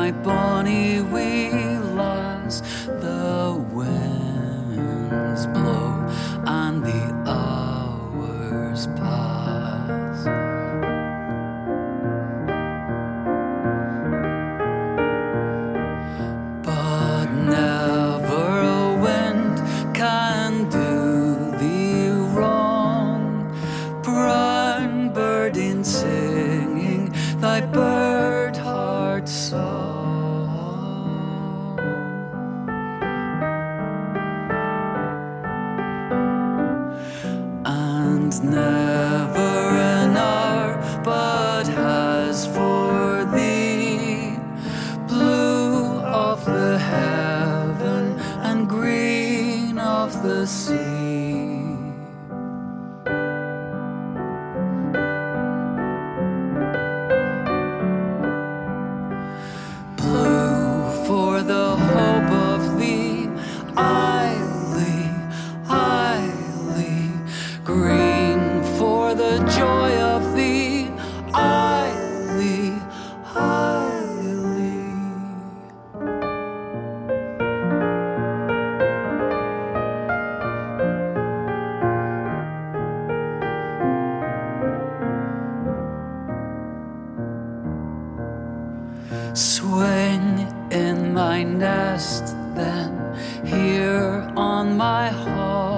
my bonny wee lass. The winds blow and the hours pass. But never a wind can do thee wrong. Brown birding singing thy bird heart song. And never an hour but has for thee blue of the heaven and green of the sea. Blue for the hope of thee, Eily, Eily. Green for the joy of thee, Eily, Eily. Swing in thy nest then, here on my heart.